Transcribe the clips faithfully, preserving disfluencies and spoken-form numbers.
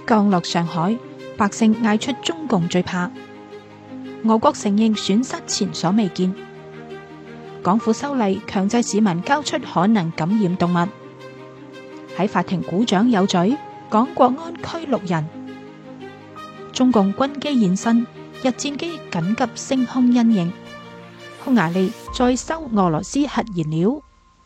降落上海，百姓嗌出中共最怕。俄國承認損失前所未見。港府修例強制市民交出可能感染動物。喺法庭鼓掌有罪，港國安拘六人。中共軍機現身，日戰機緊急升空因應。匈牙利再收俄羅斯核燃料。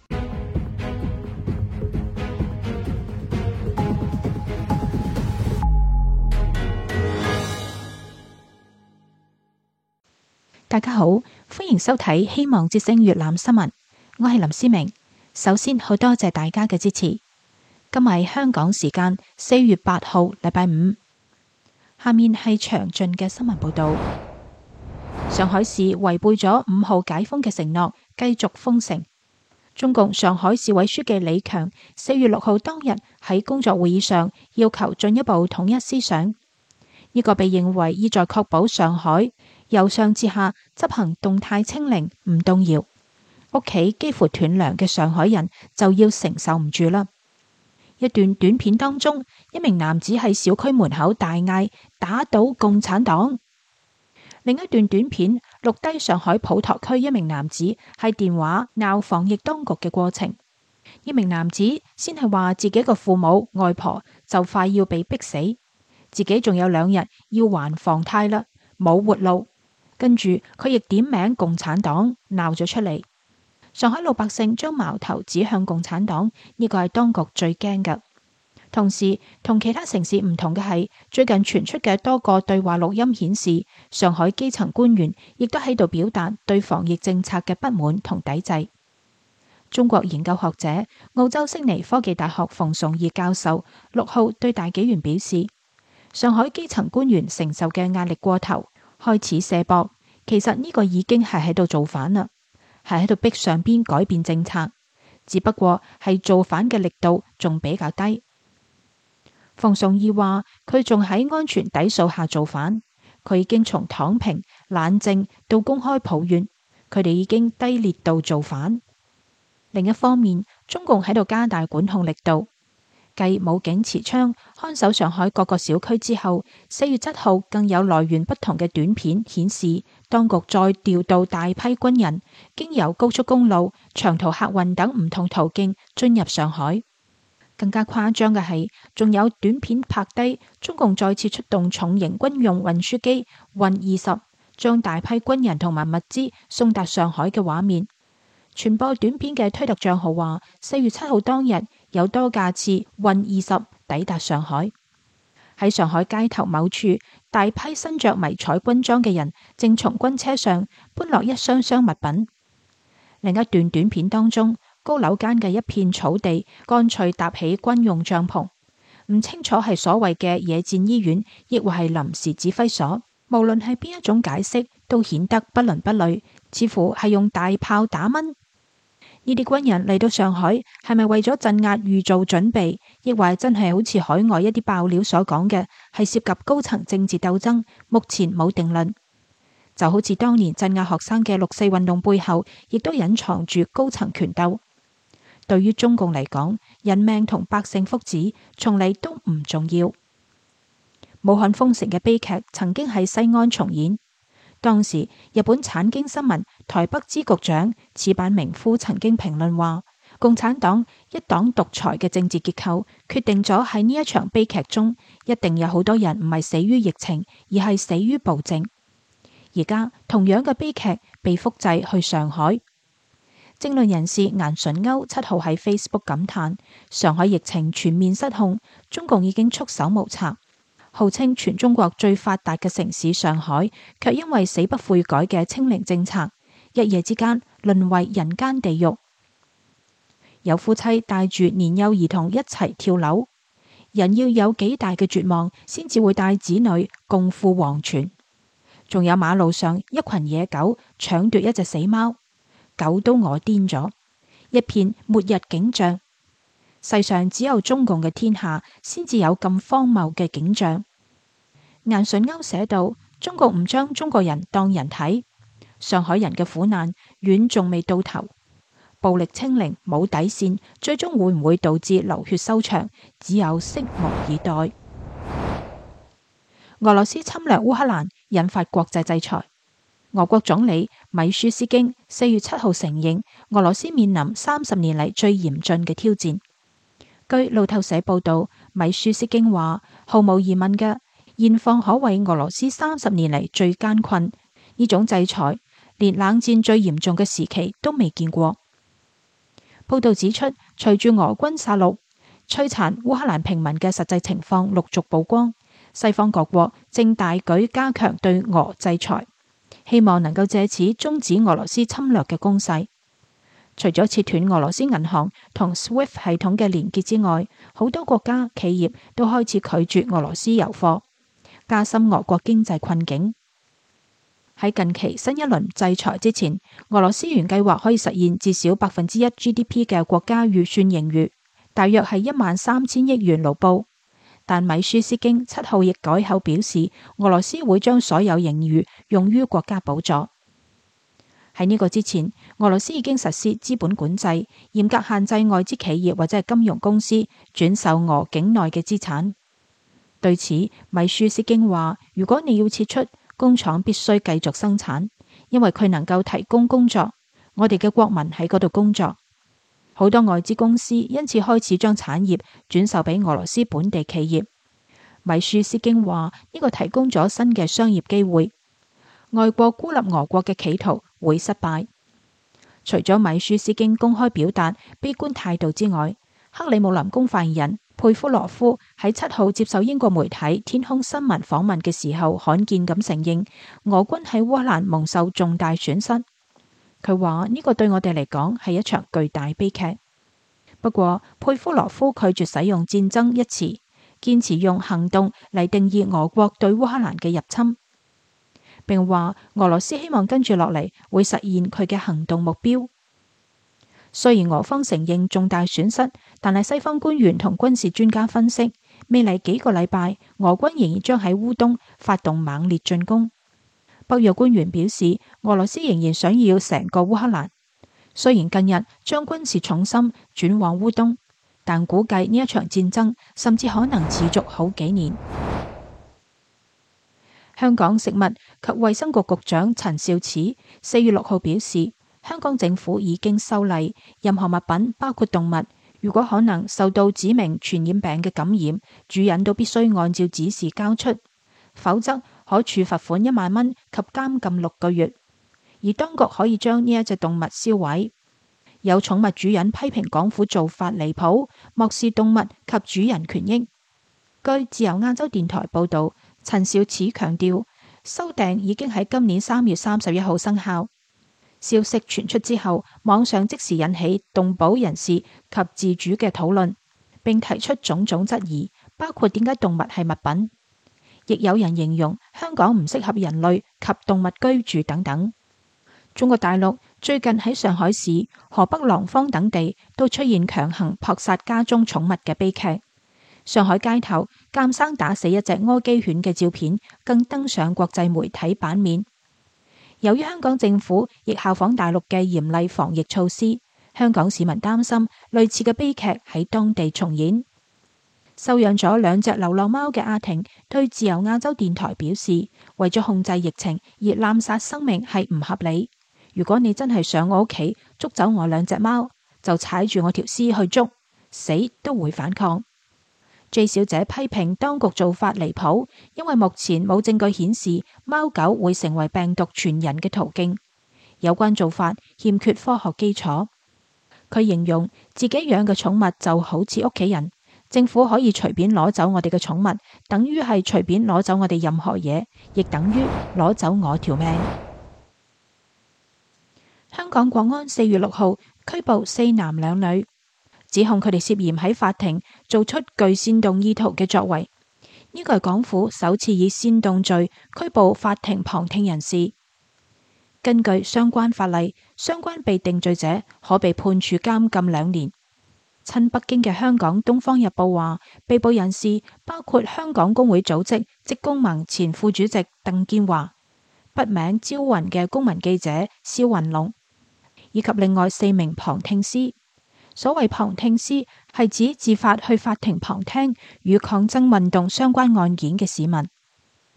大家好，歡迎收睇希望之聲粵覽新聞，我係林思明。首先好多謝大家嘅支持。今日係香港時間四月八號禮拜五，下面係詳盡嘅新聞報道。上海市違背咗五號解封嘅承諾，繼續封城。中共上海市委書記李強四月六號當日喺工作會議上要求進一步統一思想，呢個被認為意在確保上海由上至下執行動態清零唔動搖，屋企幾乎斷糧嘅上海人就要承受唔住啦。一段短片當中，一名男子喺小區門口大嗌打倒共產黨。另一段短片錄低上海普陀區一名男子喺電話鬧防疫當局嘅過程。一名男子先係話自己嘅父母外婆就快要被逼死，自己仲有兩日要還房貸啦，冇活路。跟住佢亦點名共產黨鬧咗出嚟。上海老百姓將矛頭指向共產黨，呢個係當局最驚嘅。同時同其他城市唔同嘅係，最近傳出嘅多個對話錄音顯示，上海基層官員亦都喺度表達對防疫政策嘅不滿同抵制。中國研究學者、澳洲悉尼科技大學馮崇義教授六號對大紀元表示，上海基層官員承受嘅壓力過頭，開始卸膊，其實呢個已經係喺度造反啦，係喺度逼上邊改變政策，只不過係造反嘅力度仲比較低。馮崇義話佢仲喺安全底數下造反，佢已經從躺平、冷靜到公開抱怨，佢哋已經低劣度造反。另一方面，中共喺度加大管控力度。繼武警持槍看守上海各個小區之後，四月七號更有來源不同嘅短片顯示，當局再調到大批軍人，經由高速公路、長途客運等唔同途徑進入上海。更加誇張嘅係，仲有短片拍低中共再次出動重型軍用運輸機運二十，將大批軍人同埋物資送達上海嘅畫面。傳播短片嘅推特賬號話，四月七號當日有多架次運二十抵達上海。喺上海街頭某處，大批身着迷彩軍裝嘅人正從軍車上搬落一箱箱物品。另一段短片當中，高樓間嘅一片草地乾脆搭起軍用帳篷，唔清楚係所謂嘅野戰醫院，亦或係臨時指揮所。無論係邊一種解釋，都顯得不倫不類，似乎係用大炮打蚊。呢啲軍人嚟到上海，係咪為咗鎮壓預做準備，亦或係真係好似海外一啲爆料所講嘅，係涉及高層政治鬥爭？目前冇定論。就好似當年鎮壓學生嘅六四運動背後，亦都隱藏住高層權鬥。對於中共嚟講，人命同百姓福祉從嚟都唔重要。武漢封城嘅悲劇曾經喺西安重演。當時日本產經新聞台北支局長矢板明夫曾經評論話，共產黨一黨獨裁嘅政治結構決定咗喺呢一場悲劇中，一定有好多人唔係死於疫情，而係死於暴政。而家同樣嘅悲劇被複製去上海。政論人士顏純鈎七號喺 Facebook 感嘆，上海疫情全面失控，中共已經束手無策。號稱全中國最發達嘅城市上海，卻因為死不悔改嘅清零政策，一夜之間淪為人間地獄。有夫妻帶住年幼兒童一齊跳樓，人要有幾大嘅絕望，先至會帶子女共赴黃泉。仲有馬路上一群野狗搶奪一隻死貓，狗都餓癲咗，一片末日景象。世上只有中共嘅天下，先至有咁荒謬嘅景象。顏純鈎寫道：中國唔將中國人當人睇，上海人嘅苦難遠仲未到頭。暴力清零冇底線，最終會唔會導致流血收場，只有拭目以待。 俄羅斯侵略烏克蘭引發國際制裁。俄國總理米舒斯京四月七號承認，俄羅斯面臨三十年嚟最嚴峻嘅挑戰。據路透社報道，米舒斯京話：毫無疑問嘅，現況可謂俄羅斯三十年嚟最艱困，呢種制裁連冷戰最嚴重嘅時期都未見過。報道指出，隨住俄軍殺戮、摧殘烏克蘭平民嘅實際情況陸續曝光，西方各國正大舉加強對俄制裁，希望能夠借此終止俄羅斯侵略嘅攻勢。除咗切斷俄羅斯銀行同 SWIFT 系統嘅連結之外，好多國家企業都開始拒絕俄羅斯油貨，加深俄國經濟困境。喺近期新一輪制裁之前，俄羅斯原計劃可以實現至少百分之一 G D P 嘅國家預算盈餘，大約係一萬三千億元盧布。但米舒斯京七號亦改口表示，俄羅斯會將所有盈餘用於國家補助。喺呢個之前，俄羅斯已經實施資本管制，嚴格限制外資企業或者係金融公司轉售俄境內嘅資產。對此，米舒斯京話：如果你要撤出，工廠必須繼續生產，因為佢能夠提供工作，我哋嘅國民喺嗰度工作。好多外資公司因此開始將產業轉售俾俄羅斯本地企業。米舒斯京話：呢個提供咗新嘅商業機會，外國孤立俄國嘅企圖會失敗。除咗米舒斯京公開表達悲觀態度之外，克里姆林宮發言人佩夫羅夫喺七號接受英國媒體天空新聞訪問嘅時候，罕見咁承認俄軍喺烏克蘭蒙受重大損失。佢話呢個對我哋嚟講係一場巨大悲劇。不過佩夫羅夫拒絕使用戰爭一詞，堅持用行動嚟定義俄國對烏克蘭嘅入侵，並話俄羅斯希望跟住落嚟會實現佢嘅行動目標。雖然俄方承認重大損失，但係西方官員同軍事專家分析，未來幾個禮拜，俄軍仍然將喺烏東發動猛烈進攻。北約官員表示，俄羅斯仍然想要成個烏克蘭。雖然近日將軍事重心轉往烏東，但估計呢一場戰爭甚至可能持續好幾年。香港食物及衛生局局長陳肇始四月六號表示，香港政府已經修例，任何物品包括動物，如果可能受到指明傳染病嘅感染，主人都必須按照指示交出，否則可處罰款一萬蚊及監禁六個月。而當局可以將呢一隻動物銷毀。有寵物主人批評港府做法離譜，漠視動物及主人權益。據自由亞洲電台報道，陳肇始強調，修訂已經喺今年三月三十一號生效。消息傳出之後，網上即時引起動保人士及自主嘅討論，並提出種種質疑，包括點解動物係物品，亦有人形容香港唔適合人類及動物居住等等。中國大陸最近喺上海市、河北廊坊等地都出現強行撲殺家中寵物嘅悲劇。上海街頭監生打死一隻柯基犬嘅照片更登上國際媒體版面。由於香港政府亦效仿大陸嘅嚴厲防疫措施，香港市民擔心類似嘅悲劇喺當地重演。收養咗兩隻流浪貓嘅阿婷對自由亞洲電台表示，為咗控制疫情而濫殺生命係唔合理。如果你真係上我屋企捉走我兩隻貓，就踩住我條屍去捉，死都會反抗。J 小姐批評當局做法離譜，因為目前冇證據顯示貓狗會成為病毒傳人嘅途徑，有關做法欠缺科學基礎。佢形容自己養嘅寵物就好似屋企人，政府可以隨便攞走我哋嘅寵物，等於係隨便攞走我哋任何嘢，亦等於攞走我條命。香港國安四月六號拘捕四男兩女，指控佢哋涉嫌喺法庭做出具煽動意圖嘅作為。呢個係港府首次以煽動罪拘捕法庭旁聽人士。根據相關法例，相關被定罪者可被判處監禁兩年。親北京嘅香港《東方日報》話，被捕人士包括香港工會組織職工盟前副主席鄧建華、筆名招雲嘅公民記者蕭雲龍，以及另外四名旁聽師。所謂旁聽師係指自發去法庭旁聽與抗爭運動相關案件嘅市民。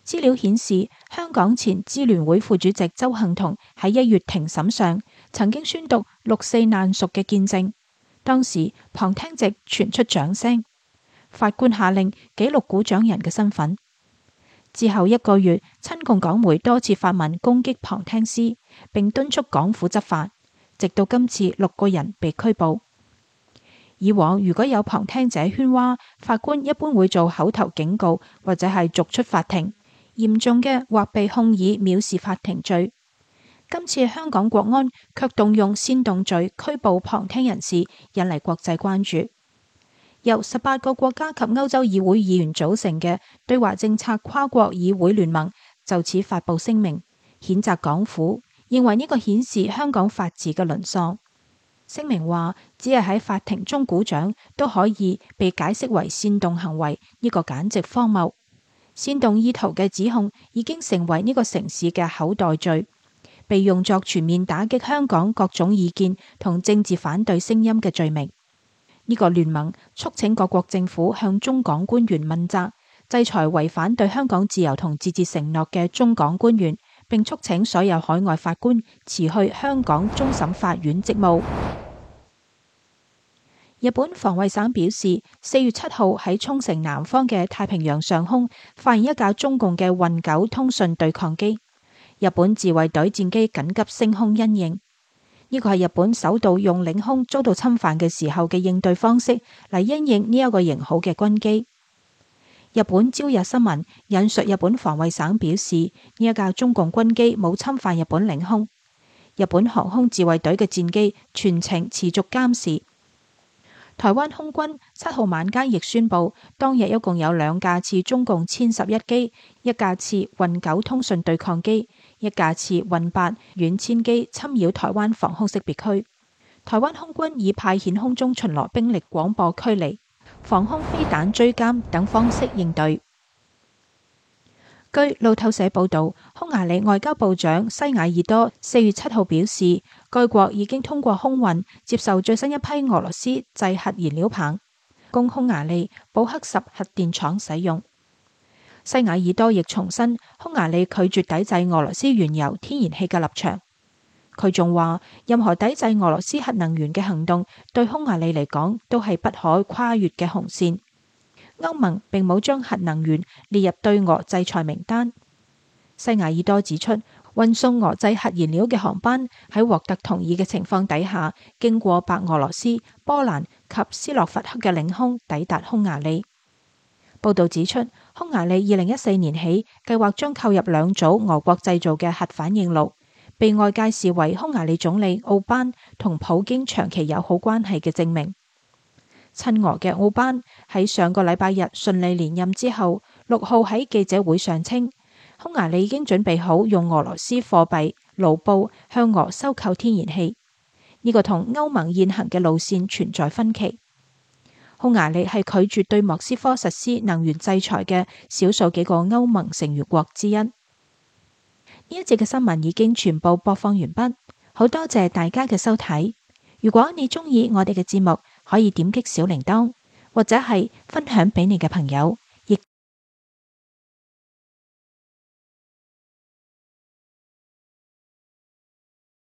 資料顯示，香港前支聯會副主席鄒幸彤喺一月庭審上曾經宣讀六四難屬嘅見證，當時旁聽席傳出掌聲，法官下令記錄鼓掌人嘅身份。之後一個月，親共港媒多次發文攻擊旁聽師，並敦促港府執法，直到今次六個人被拘捕。以往如果有旁聽者喧嘩，法官一般會做口頭警告或者係逐出法庭，嚴重嘅或被控以藐視法庭罪。今次香港國安卻動用煽動罪拘捕旁聽人士，引嚟國際關注。由十八個國家及歐洲議會議員組成嘅對華政策跨國議會聯盟就此發布聲明，譴責港府，認為呢個顯示香港法治嘅淪喪。聲明話，只係喺法庭中鼓掌都可以被解釋為煽動行為，呢個簡直荒謬。煽動意圖嘅指控已經成為呢個城市嘅口袋罪，被用作全面打擊香港各種意見同政治反對聲音嘅罪名。呢個聯盟促請各國政府向中港官員問責，制裁違反對香港自由同自治承諾嘅中港官員，並促請所有海外法官辭去香港終審法院職務。日本防衛省表示，四月七號喺沖繩南方嘅太平洋上空發現一架中共嘅運九通訊對抗機，日本自衛隊戰機緊急升空因應。呢個係日本首度用領空遭到侵犯嘅時候嘅應對方式嚟因應呢一個型號嘅軍機。日本朝日新聞引述日本防衛省表示，呢一架中共軍機冇侵犯日本領空，日本航空自衛隊嘅戰機全程持續監視。台灣空軍七號晚間亦宣布，當日一共有兩架次中共殲十一機，一架次運九通訊對抗機，一架次運八遠殲機侵擾台灣防空識別區。台灣空軍以派遣空中巡邏兵力廣播驅離、防空飛彈追監等方式應對。據路透社報道，匈牙利外交部長西雅爾多四月七號表示，該國已經通過空運接受最新一批俄羅斯製核燃料棒，供匈牙利布克什核電廠使用。西雅爾多亦重申匈牙利拒絕抵制俄羅斯原油、天然氣嘅立場。佢仲話，任何抵制俄羅斯核能源嘅行動對匈牙利嚟講都係不可跨越嘅紅線。歐盟並冇將核能源列入對俄制裁名單。西雅爾多指出，運送俄製核燃料嘅航班喺獲得同意嘅情況底下，經過白俄羅斯、波蘭及斯洛伐克嘅領空抵達匈牙利。報道指出，匈牙利二零一四年起計劃將購入兩組俄國製造嘅核反應爐，被外界視為匈牙利總理奧班同普京長期友好關係嘅證明。親俄嘅奧班喺上個禮拜日順利連任之後，六號喺記者會上稱，匈牙利已經準備好用俄羅斯貨幣盧布向俄收購天然氣。呢個同歐盟現行嘅路線存在分歧。匈牙利係拒絕對莫斯科實施能源制裁嘅少數幾個歐盟成員國之一。呢一節嘅新聞已經全部播放完畢，好多謝大家嘅收睇。如果你鍾意我哋嘅節目，可以點擊小鈴鐺，或者係分享俾你嘅朋友。